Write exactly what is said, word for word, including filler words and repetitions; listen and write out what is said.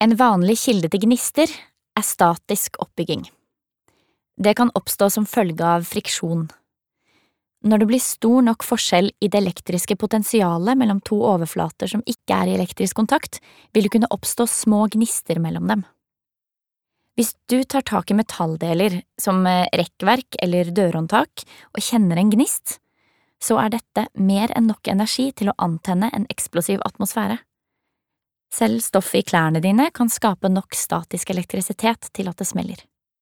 En vanlig kilde til gnister er statisk oppbygging. Det kan oppstå som følge av friksjon. Når det blir stor nok forskjell i det elektriske potensialet mellom to overflater som ikke er i elektrisk kontakt, vil det kunne oppstå små gnister mellom dem. Hvis du tar tak i metalldeler, som rekkverk eller dørhåndtak, og kjenner en gnist, så er dette mer enn nok energi til å antenne en eksplosiv atmosfære. Selv stoffet i klærne dine kan skape nok statisk elektrisitet til at det smeller.